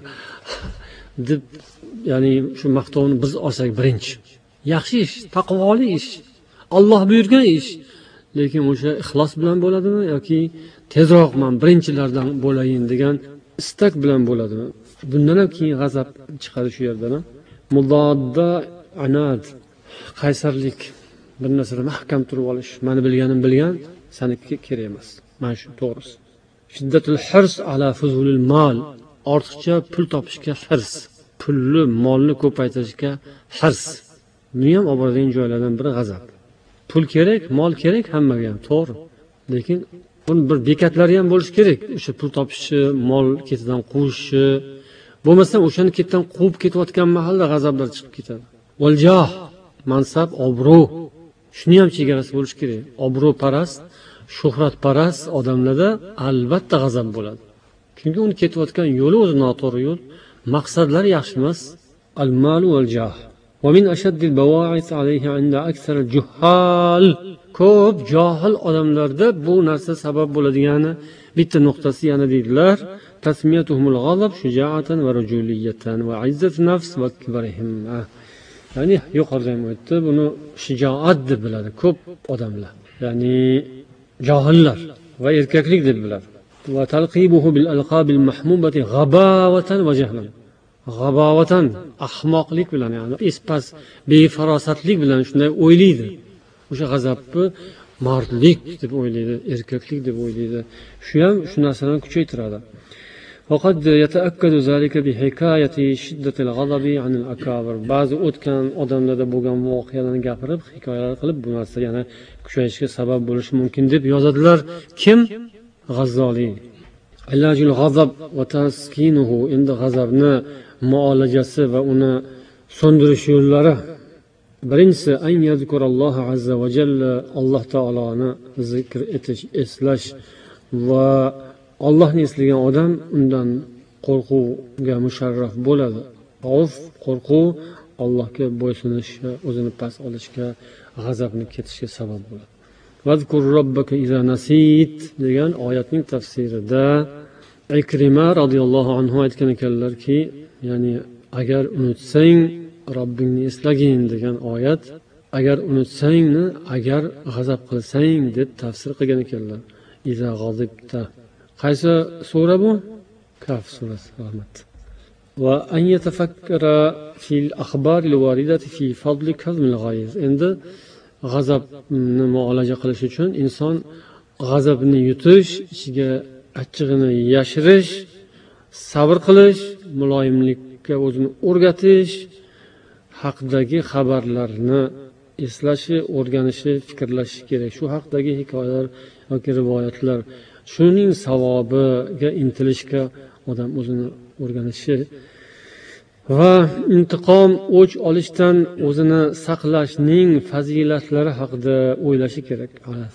deb, ya'ni shu maqtovni biz olsak birinchi. Yaxshi ish, taqvoli ish, Alloh buyurgan ish. Lekin o'sha ixlos bilan bo'ladimi yoki tezroq men birinchilardan bo'layin degan istak bilan bo'ladimi? Bundan ham keyin g'azab chiqadi shu yerdan. Mudodda anad, qaysarlik, bir narsada mahkam turib olish, meni bilganim bilgan, saniki kerak emas. Mana shu to'g'risi. Shiddatul hirs ala fuzulil mal, ortiqcha pul topishga hirs, pulni, molni ko'paytirishga hirs. Bu ham olib boradigan joylardan biri g'azab. Pul kerak, mol kerak hammaga ham, to'g'ri. Lekin buni bir bekatlari ham bo'lish kerak. O'sha pul topishi, mol ketidan quvishi, bo'lmasa o'shani ketdan quvib ketayotgan mahalda g'azablar chiqib ketadi. Valjoh, mansab, obro'. Shuni ham chegarasi bo'lish kerak. Obro'parast, shuhratparast odamlarda albatta g'azab bo'ladi. Chunki uni ketayotgan yo'li o'zi noto'g'ri yo'l, maqsadlari yaxshi emas. Al-malu wal-jah. ومن أشد البواعث عليه عند أكثر الجهال. Ko'p johil odamlarda bu narsa sabab bo'ladigani bitta nuqtasi yana deydilar. Tasmiyatuhumul g'azab shuja'atan va rujuliyatan va izzat nafs va kibrihim. Ya'ni yuqorida ham aytdi, buni shijoat deb biladi ko'p odamlar. Ya'ni johillar va erkaklik deb biladi. Va talqibuhu bil alqabil mahmubati g'abawatan va jahlan. G'abovatan, ahmoqlik bilan, ya'ni espas, befarosatlik bilan shunday o'ylaydi. O'sha g'azabni mardlik deb o'ylaydi, erkaklik deb o'ylaydi. Shu ham shu narsadan kuchaytiradi. Faqat yataakkadu zalika bi hikoyati shiddatil g'adabi anil akabir. Ba'zi o'tgan odamlarda bo'lgan voqealarni gapirib, hikoyalar qilib bu narsa yana kuchayishga sabab bo'lishi mumkin deb yozadilar. Kim? G'azzoliy. Ilajul g'azab va taskinuhu, endi g'azabni muolajasi va uni so'ndirish yo'llari. Birinchisi, an yazkuralloha azza va jalla, Alloh taoloni zikr etish, eslash va Allohni eslagan odam undan qo'rquvga musharraf bo'ladi. Xavf, qo'rquv Allohga bo'ysunishga, o'zini past olishga, g'azabni ketishga sabab bo'ladi. Vazkur robbaka iza nasit degan oyatning tafsirida Ikrima radhiyallohu anhu aytgan ekanlarki, ya'ni agar unutsang Robbingni eslagin degan oyat, agar unutsangni agar g'azab qilsang deb tafsir qilgan ekanlar. Iza g'azibta. Qaysi sura bu? Kaf surasi. Rahmat. Va an yatafakkara fil akhbar al waridati fi fadl kazm al ghayz. Endi g'azabni muolaja qilish uchun inson g'azabni yutish, ichiga achchig'ini yashirish, sabr qilish, muloyimlikka o'zini o'rgatish haqidagi xabarlarni eslashi, o'rganishi, fikrlashi kerak. Shu haqidagi hikoyalar yoki rivoyatlar, shuning savobiga intilishga odam o'zini o'rganishi va intiqom, o'ch olishdan o'zini saqlashning fazilatlari haqida o'ylashi kerak.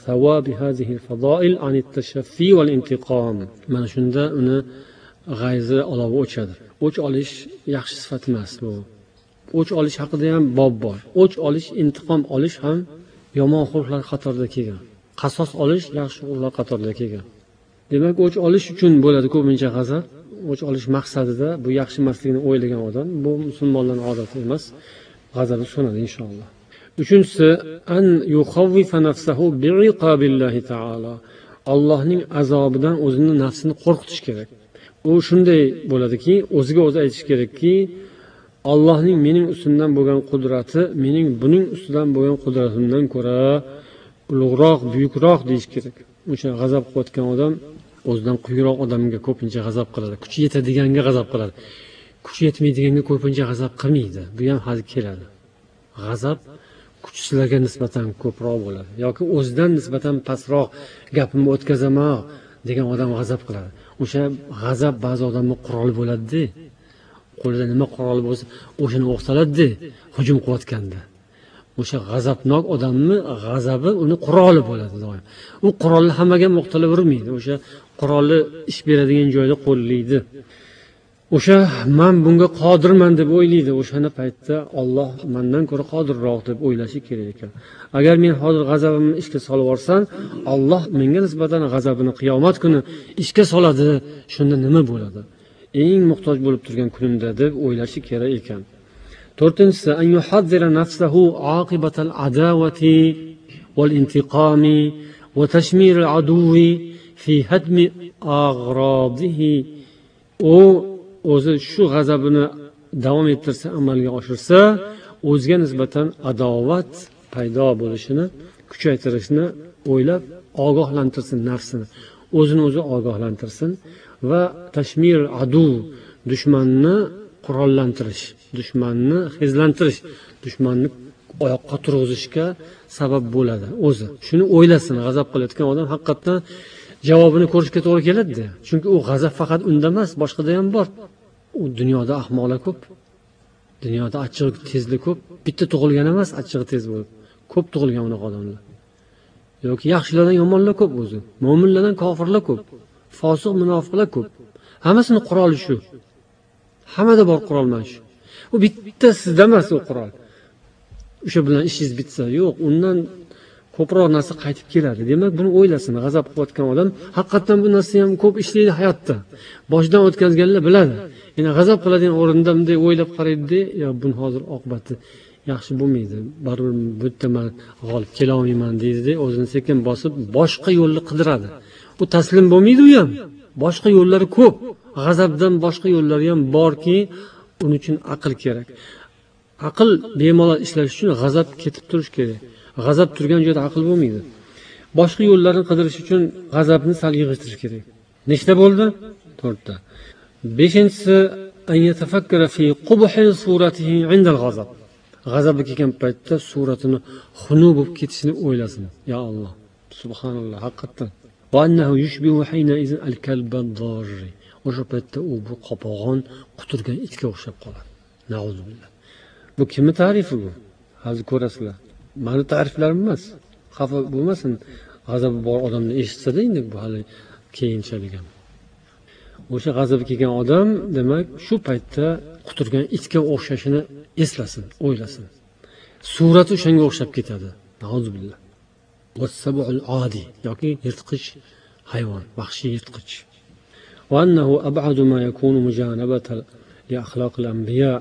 Mana shunda uni g'ayzi olovi o'chadi. O'ch olish yaxshi sifat emas bu. O'ch olish haqida ham bob bor. O'ch olish, intiqom olish ham yomon xulqlar qatorida kelgan. Qasos olish yaxshi xulqlar qatorida kelgan. Demak, o'ch olish uchun bo'ladi ko'pincha g'azab. O'ch olish maqsadida bu yaxshi emasligini o'ylagan odam, bu musulmonlarning odati emas. G'azabi so'nadi inshaalloh. Uchinchisi, an yukhawwifa nafsahu bi'iqabillahi ta'ala. Allohning azobidan o'zini nafsini qo'rqitish kerak. U shunday bo'ladiki, o'ziga o'zi aytish kerakki, Allohning mening ustimdan bo'lgan qudrati mening buning ustidan bo'lgan qudratimdan ko'ra ulug'roq, buyukroq deyish kerak. O'sha g'azab qilayotgan odam o'zidan quyiroq odamga ko'pincha g'azab qiladi. Kuchi yetadiganga g'azab qiladi. Kuchi yetmaydiganga ko'pincha g'azab qilmaydi. Bu ham hali keladi. G'azab kuchsizlarga nisbatan ko'proq bo'ladi yoki o'zidan nisbatan pastroq gapimni o'tkazaman degan odam g'azab qiladi. O'sha g'azab ba'zi odamning quroli bo'ladi-da. Qo'lida nima quroli bo'lsa, o'shani o'qtaladi-da, hujum qilayotganda. O'sha g'azabnok odamni g'azabi uni quroli bo'ladi doim. U qurolni hammaga o'qtalavermaydi. O'sha qurolni ish beradigan joyda qo'llaydi. O'sha men bunga qodirman deb o'ylaydi. O'shana paytda Alloh mendan ko'ra qodirroq deb o'ylashi kerak ekan. Agar men hozir g'azabimni ishga solib yuborsam, Alloh menga nisbatan g'azabini qiyomat kuni ishga soladi. Shunda nima bo'ladi? Eng muhtoj bo'lib turgan kunimda deb o'ylashi kerak ekan. to'rtinchisi, an yuhazzira nafsahu aqibatal adawati wal intiqami wa tashmir al aduwi fi hadmi aghradihi. O o'zi shu g'azabini davom ettirsa, amalga oshirsa, o'ziga nisbatan adovat paydo bo'lishini, kuchaytirishni o'ylab ogohlantirsin nafsini, o'zini o'zi ogohlantirsin va tashmir adu, dushmanni qurollantirish, dushmanni xizlantirish, dushmanni oyoqqa turg'izishga sabab bo'ladi o'zi. Shuni o'ylasin. G'azab qilayotgan odam haqiqatan javobini ko'rishga to'g'ri keladi. Chunki u g'azab faqat unda emas, boshqada ham bor. U dunyoda ahmoqlar ko'p. Dunyoda achchig'i tezlik ko'p. Bitta tug'ilgan emas, achchig'i tez bo'lib. Ko'p tug'ilgan unaqa odamlar. Yoki yaxshilardan yomonlar ko'p o'zi. Mo'minlardan kofirlar ko'p. Fosiq, munofiqlar ko'p. Hammasini quroli shu. Hammada bor qurol mana shu. U bitta sizda emas u qurol. O'sha bilan ishingiz bitsa, yo'q, undan ko'proq narsa qaytib keladi. Demak, buni o'ylasin. G'azab qilayotgan odam haqiqatan bu narsa ham ko'p ishlaydi hayotda. Boshidan o'tkazganlar biladi. Yana g'azab qiladigan o'rinda bunday o'ylab qaraydi-da, yo buni hozir oqibati yaxshi bo'lmaydi. Baribir bu yerda men g'olib kela olmayman deydi-da, o'zini sekin bosib boshqa yo'lni qidiradi. U taslim bo'lmaydi u ham. Boshqa yo'llari ko'p. G'azabdan boshqa yo'llari ham borki, uning uchun aql kerak. Aql bemalol ishlash uchun g'azab ketib turish kerak. G'azab turgan joyda aql bo'lmaydi. Boshqa yo'llarni qidirish uchun g'azabni sal yig'ishtirish kerak. Nechta bo'ldi? to'rtta. beshinchisi, an yatafakkara fi qubhi suratihi 'inda al-g'azab. G'azabga kelgan paytda suratini xunu bo'lib ketishini o'ylasin. Ya Alloh, subhanalloh, haqiqatan. Va annahu yushbihu hayna izin al-kalb-ad-darri. O'sha paytda u bu qopog'on quturgan itga o'xshab qoladi. Nauzubillah. Bu kimning ta'rifi bu? Hozir ko'rasizlar. Mani ta'riflarim emas. Xafa bo'lmasin. G'azabi bor odamni eshitsa-da, endi bu hali keyinchalik ham. O'sha g'azabi kelgan odam, demak, shu paytda quturgan itga o'xshashini eslasin, o'ylasin. Surati o'shanga o'xshab ketadi. Nauzubillah. Was-sab'ul adi yoki yirtqich hayvon, vahshiy yirtqich. Va annahu ab'adu ma yakunu mujanabatan li axloqil anbiya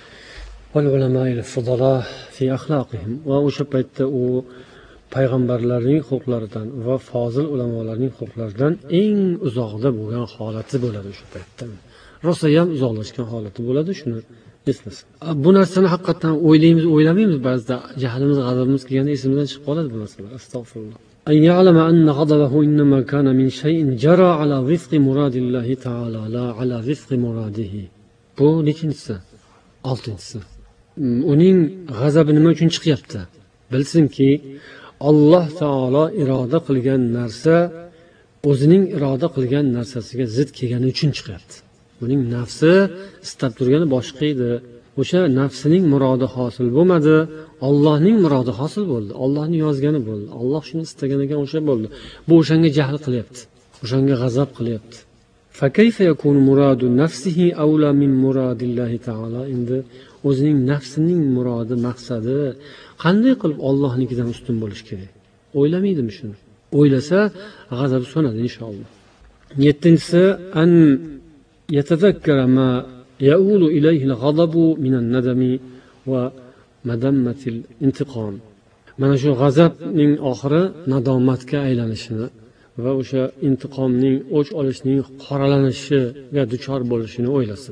val ulama'il fudala fi axloqihim. Va o'sha paytda u payg'ambarlarning huquqlaridan va fozil ulamolarning huquqlaridan eng uzoqda bo'lgan holati bo'ladi o'sha paytda. Rosa ham uzoqlashgan holati bo'ladi, shuni eslasin. Bu narsani haqiqatan o'ylaymiz, o'ylamaymiz ba'zida. Jahlimiz, g'azabimiz kelganda esimizdan chiqib qoladi bu narsalar. Astagfirullah. An ya'lama anna ghadabahu innama kana min shay'in jara ala wifqi muradillahi ta'ala la ala wifqi muradihi. Bu nechinchisi? oltinchisi. Uning g'azabi nima uchun chiqyapti? Bilsinki, Alloh taolo iroda qilgan narsa o'zining iroda qilgan narsasiga zid kelgani uchun chiqyapti. Uning nafsi istab turgani boshqa edi. O'sha nafsining murodi hosil bo'lmadi, Allohning murodi hosil bo'ldi. Allohning yozgani bo'ldi. Alloh shuni istagan ekan, o'sha bo'ldi. Bu o'shanga jahl qilyapti. O'shanga g'azab qilyapti. Fa kayfa yakunu muradu nafsihi awla min muradillahi ta'ala? Endi o'zining nafsining murodi, maqsadi qanday qilib Allohnikidan ustun bo'lish kerak? O'ylamaydimi shuni? O'ylasa, g'azab so'nadi inshaalloh. yettinchisi, an yatadhakkara ma ya'ulu ilayhi al-ghadabu min an-nadami va madammatil intiqom. Mana shu g'azabning oxiri nadomatga aylanishini va o'sha intiqomning, o'ch olishning qoralanishiga duchor bo'lishini o'ylasin.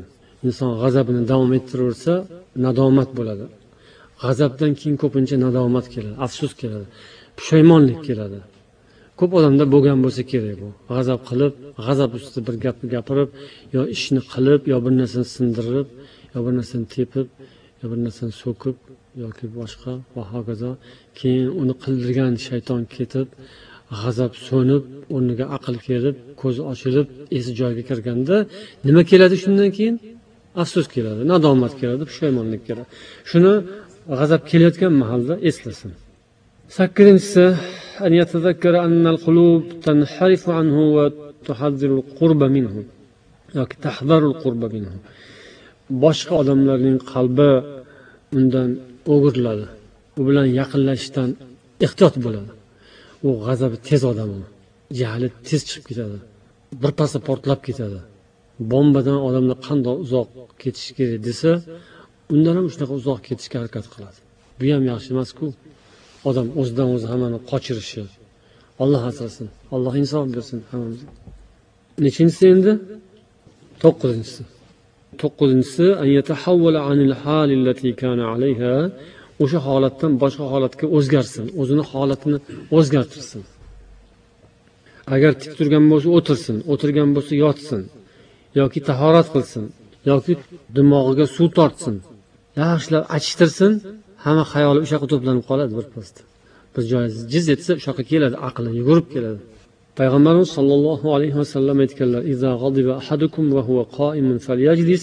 inson g'azabini davom ettiraversa nadomat bo'ladi. G'azabdan keyin ko'pincha nadomat keladi, afsus keladi, pushaymonlik keladi. Ko'p odamda bo'lgan bo'lsa kerak bu. G'azab qilib, g'azab ustida bir gapni gapirib, yo ishni qilib, yo bir narsani sindirib, yo bir narsani tepib, yo bir narsani so'kib yoki boshqa va hokazo. Keyin uni qildirgan shayton ketib, g'azab so'nib, o'rniga aql kelib, ko'zi ochilib, esi joyiga kirganda nima keladi shundan keyin? Afsus keladi, nadomat keladi, pushaymonlik keladi. Shuni g'azab kelayotgan mahalda eslasin. sakkizinchisi an yatazakkara anna al-qulub tanharifu anhu wa tuhadhiru al-qurba minhu yoki tahdharu al-qurba minhu. Boshqa odamlarning qalbi undan o'giriladi. U bilan yaqinlashishdan ehtiyot bo'ladi. U g'azabi tez odam, jahli tez chiqib ketadi. Birpasda portlab ketadi. Bombadan odamlar qanday uzoq ketish kerak desa, undan ham shunaqa uzoq ketishga harakat qiladi. Bu ham yaxshi emas-ku. Odam o'zidan o'zi hammani qochirishi. Alloh asrasin. Alloh insof bersin hammamizga. Nechinchisi endi? to'qqizinchisi. to'qqizinchisi an yatahawwala anil hal allati kana alayha. O'sha holatdan boshqa holatga o'zgarsin, o'zini holatini o'zgartirsin. Agar tik turgan bo'lsa o'tirsin, o'tirgan bo'lsa yotsin, yoki tahorat qilsin, yoki dimog'iga suv tortsin, yaxshilab achishtirsin, hamma xayoli o'sha yoqqa to'planib qoladi birpasda. Bir joyi jiz etsa o'sha yoqqa keladi, aqli yugurib keladi. Payg'ambarimiz sollallohu alayhi vasallam aytganlar: "Iza ghadiba ahadukum va huwa qa'imun falyajlis."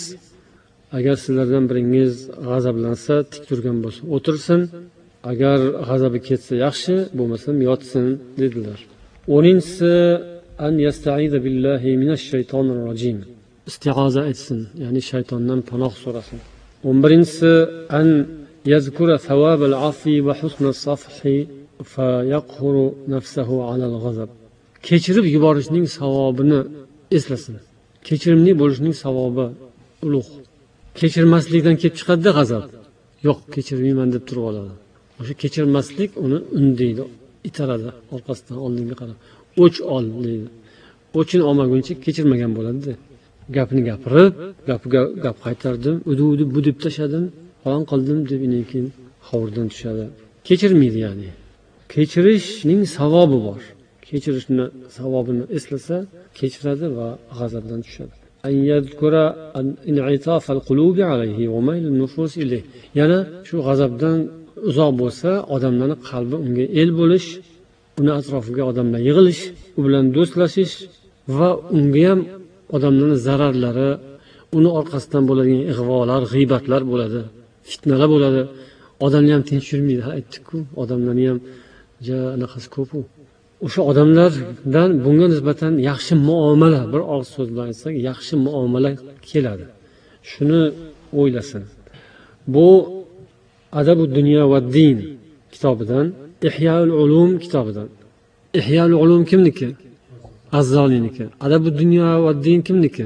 Agar sizlardan biringiz g'azablansa, tik turgan bo'lsa o'tirsin, agar g'azabi ketsa yaxshi, bo'lmasam yotsin dedilar. o'ninchisi an yasta'iza billahi minash shaytonir rojim. Isti'oza etsin, ya'ni shaytondan panoh so'rasin. o'n birinchisi an yazkura thawabal afi va husnas safhi fa yaqhuru nafsahu ala al-ghazab. Kechirib yuborishning savobini eslasin. Kechirimli bo'lishning savobi ulug'. Kechirmaslikdan kelib chiqadi g'azab. Yo'q, kechirmayman deb turib oladi. O'sha kechirmaslik uni undaydi, itaradi orqasidan oldinga qarab. O'ch ol deydi. O'chin olmaguncha kechirmagan bo'ladi. Gapni gapirib, gapiga gap qaytardim, udu-udu bu deb tashadim, falon qildim deb keyin hovurdan tushadi. Kechirmaydi ya'ni. Kechirishning savobi bor. Kechirishni savobini eslasa, kechiradi va g'azabdan tushadi. An yadkura in'itaf al-qulubi alayhi wa mayl an-nufus ilayhi. Yana shu g'azabdan uzoq bo'lsa, odamlarning qalbi unga el bo'lish, uni atrofiga odamlar yig'ilish, u bilan do'stlashish va unga ham odamlarning zararlari, uni orqasidan bo'ladigan ig'volar, g'iybatlar bo'ladi, fitnalar bo'ladi. Odamni ham tinch yurmaydi, aytdik-ku, odamlarni ham ja anaqasi ko'p-ku. O'sha odamlardan bunga nisbatan yaxshi muomala, bir og'iz so'z bilan aytsak, yaxshi muomala keladi. Shuni o'ylasin. Bu Adabud dunyo va din kitobidan, Ihyoul ulum kitobidan. Ihyoul ulum kimniki? Az-Zoliniki. Adabud dunyo va din kimniki?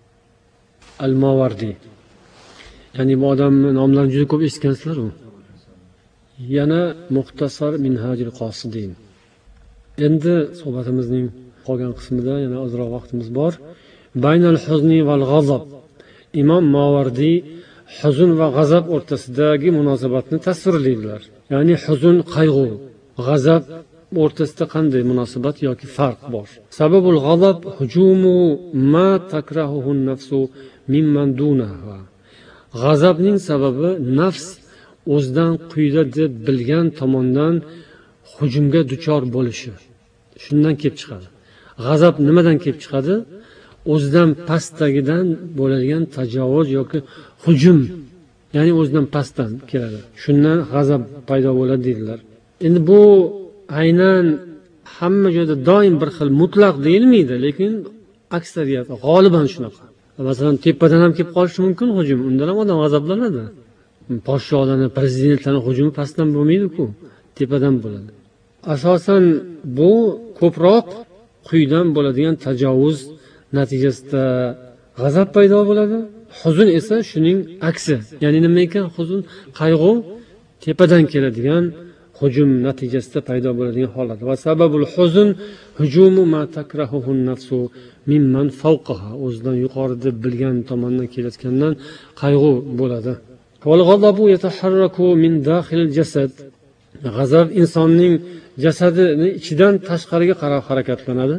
Al-Mawardi. Ya'ni bu odamning nomlarini juda ko'p eshitgansizlar-ku. Yana Muxtasar Minhajul Qosidin. Endi suhbatimizning qolgan qismida yana ozroq vaqtimiz bor. Baynal huzni val g'azab. Imom Mawardi huzn va g'azab o'rtasidagi munosabatni tasvirlaydilar. Ya'ni huzn qayg'u, g'azab o'rtasida qanday munosabat yoki farq bor? Sababul g'azab hujumu ma takrahuhu an-nafsu mimman dunaha. G'azabning sababi nafs o'zidan quyida deb bilgan tomondan hujumga duchor bo'lishi. Shundan kelib chiqadi. G'azab nimadan kelib chiqadi? O'zidan pastdagidan bo'ladigan tajovuz yoki hujum, ya'ni o'zidan pastdan keladi. Shundan g'azab paydo bo'ladi dedilar. Endi bu aynan hamma joyda doim bir xil mutlaq deyilmaydi, lekin aksariyat g'oliban shunaqa. Masalan, tepadan ham kelib qolishi mumkin hujum, undan ham odam g'azablanadi. Podshohlarni, prezidentlarning hujumi pastdan bo'lmaydi-ku, tepadan bo'ladi. Asosan bu ko'proq quyidan bo'ladigan tajovuz natijasida g'azab paydo bo'ladi. Huzn esa shuning aksi. Ya'ni nima ekan huzn? Qayg'u tepadan keladigan hujum natijasida paydo bo'ladigan holat. Va sababul huzn hujumu ma takrahuhu nafsu mimman fawqaha, o'zidan yuqori deb bilgan tomondan kelayotgandan qayg'u bo'ladi. Wal ghadabu yataharraku min dakhil jasad, g'azab insonning jasadini ichidan tashqariga qarab harakatlanadi.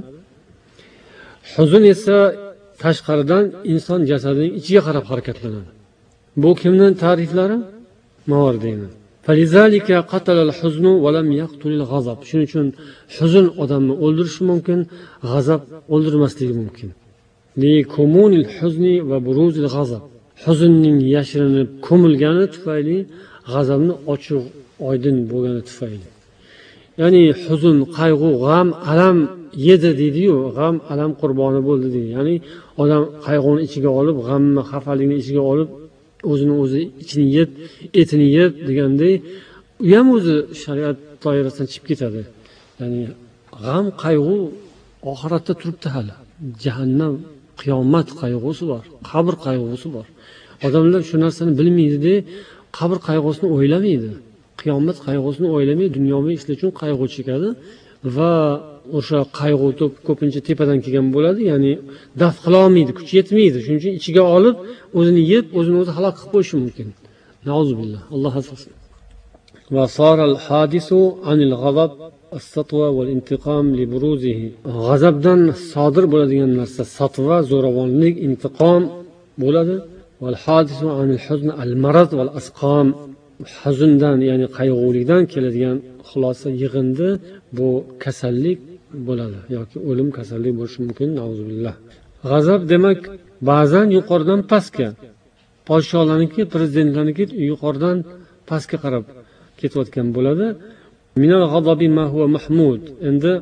Huzn esa tashqaridan inson jasadining ichiga qarab harakatlanadi. Bu kimning ta'riflari? Mavardiyni. Falizalika qatala al-huzn va lam yaqtul al-ghazab. Shuning uchun huzn odamni o'ldirishi mumkin, g'azab o'ldirmasligi mumkin. Li kumunil huzni va buruzil g'azab. Huznning yashirinib ko'milgani tufayli, g'azabni ochiq oydin bo'lgani tufayli. Ya'ni huzn, qayg'u, g'am, alam yedi deydi-yu, g'am, alam qurboni bo'ldi deydi. Ya'ni odam qayg'uni ichiga olib, g'amni, xafaligini ichiga olib, o'zini o'zi ichini yeb, etini yeb deganday, u ham o'zi shariat doirasidan chiqib ketadi. Ya'ni g'am, qayg'u oxiratda turibdi hali. Jahannam, qiyomat qayg'usi bor, qabr qayg'usi bor. Odamlar shu narsani bilmaydi-da, qabr qayg'usini o'ylamaydi. Qiyomat qayg'usini o'ylamaydi, dunyoviy ishlar uchun qayg'u chekadi va o'sha qayg'u ko'pincha tepadan kelgan bo'ladi, ya'ni daf qila olmaydi, kuchi yetmaydi. Shuning uchun ichiga olib, o'zini yeb, o'zini o'zi halok qilib qo'yishi mumkin. Nauzubillah, Alloh asrasin. Va saral hadisu anil ghadab as-satwa wal intiqam li buruzihi. G'azabdan sodir bo'ladigan narsa satva, zo'ravonlik, intiqom bo'ladi. Wal hadisu anil huzn al-marad wal asqam. Huzundan, ya'ni qayg'ulikdan keladigan xulosa yig'indi bu kasallik bo'ladi yoki o'lim kasallik bo'lishi mumkin. Nauzubillah. G'azab demak ba'zan yuqoridan pastga, podshohlarniki, prezidentlarniki yuqoridan pastga qarab ketayotgan bo'ladi. Minal g'adabi ma huwa mahmud. Endi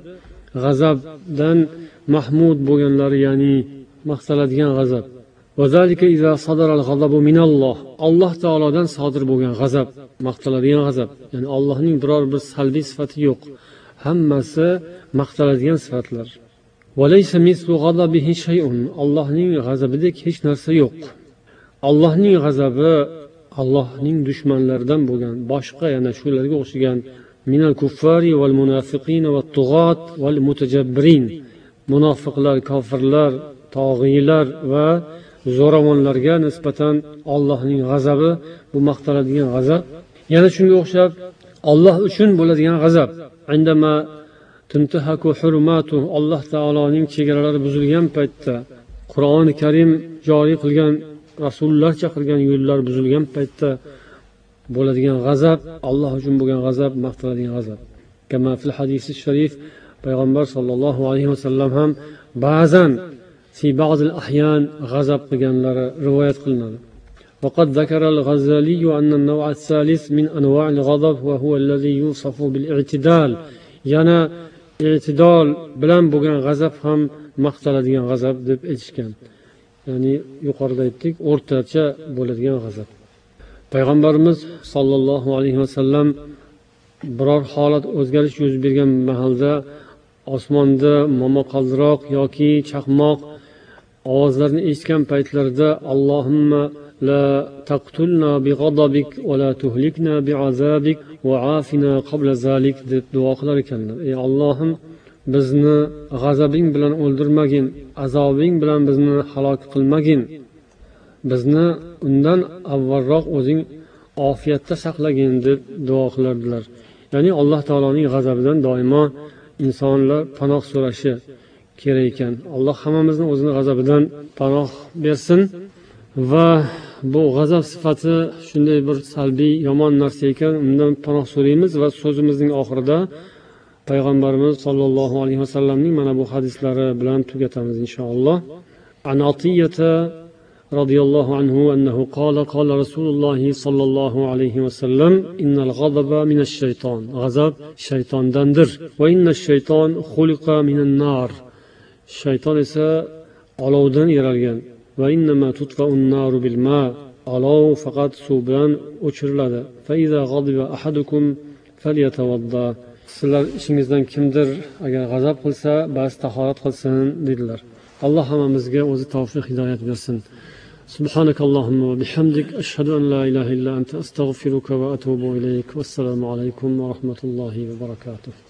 g'azabdan mahmud bo'lganlari, ya'ni maqtaladigan g'azab. وذلك إذا صدر الغضب من الله. Alloh taolodan sodir bo'lgan g'azab, maqtaladigan g'azab. Ya'ni Allohning biror bir salbiy sifati yo'q. Hammasi maqtaladigan sifatlar. وَلَيْسَ مِثْلُ غَضَبِهِ شَيْءٌ. Allohning g'azabidek hech narsa yo'q. Allohning g'azabi Allohning dushmanlaridan bo'lgan, boshqa yana shularga o'xshagan minal kuffari val munafiqin vat tughat val mutajabbirin. Munofiqlar, kofirlar, tog'iylar va zo'ravonlarga nisbatan Allohning g'azabi bu maqtaladigan g'azab. Yana shunga o'xshab Alloh uchun bo'ladigan g'azab. Indama tuntahaku hurmatu, Alloh taoloning chegaralari buzilgan paytda, Qur'oni Karim joriy qilgan, rasululloh chaqirgan yo'llar buzilgan paytda bo'ladigan g'azab, Alloh uchun bo'lgan g'azab, maqtaladigan g'azab. Kama fil hadisi sharif, payg'ambar sollallohu alayhi vasallam ham ba'zan في بعض الأحيان غضب qilganlari rivoyat qilinadi. وقد ذكر الغزالي أن النوع الثالث من أنواع الغضب وهو الذي يوصف بالاعتدال. yana i'tidol bilan bo'lgan g'azab ham maqtaladigan g'azab deb aytishgan. Ya'ni yuqorida aytdik, o'rtacha bo'ladigan g'azab. Payg'ambarimiz sollallohu alayhi vasallam biror holat o'zgarish yuz bergan mahalda osmonda momaqaldiroq yoki chaqmoq ovozlarni eshitgan paytlarida Allohumma la taqtulna bi ghadabik va la tuhlikna bi azabik va afina qabla zalik deb duo qilar ekanlar. Ey Allohim, bizni g'azabing bilan o'ldirmagin, azobing bilan bizni halok qilmagin. Bizni undan avvalroq o'zing ofiyatda saqlagin deb duo qilardilar. Ya'ni Alloh taoloning g'azabidan doimo insonlar panoh so'rashi kerak ekan. Alloh hammamizni o'zining g'azabidan panoh bersin. Va bu g'azab sifati shunday bir salbiy, yomon narsa ekan, undan panoh so'raymiz va so'zimizning oxirida payg'ambarimiz sollallohu alayhi vasallamning mana bu hadislari bilan tugatamiz inshaalloh. An Atiyata radhiyallohu anhu annahu qala qala Rasululloh sallallohu alayhi vasallam innal ghadaba minash shayton. G'azab shaytondandir. Va innash shayton xuliqa minan nar. Shayton esa olovdan yaralgan. Va innama tutfa'un naru bil ma. Olov faqat suv bilan o'chiriladi. Fa iza ghadiba ahadukum falyatawadda. Sizlar ishingizdan kimdir agar g'azab qilsa, bas tahorat qilsin dedilar. Alloh hammamizga o'zi tavfiq hidoyat bersin. سبحانك اللهم وبحمدك أشهد أن لا إله إلا أنت أستغفرك وأتوب إليك والسلام عليكم ورحمة الله وبركاته.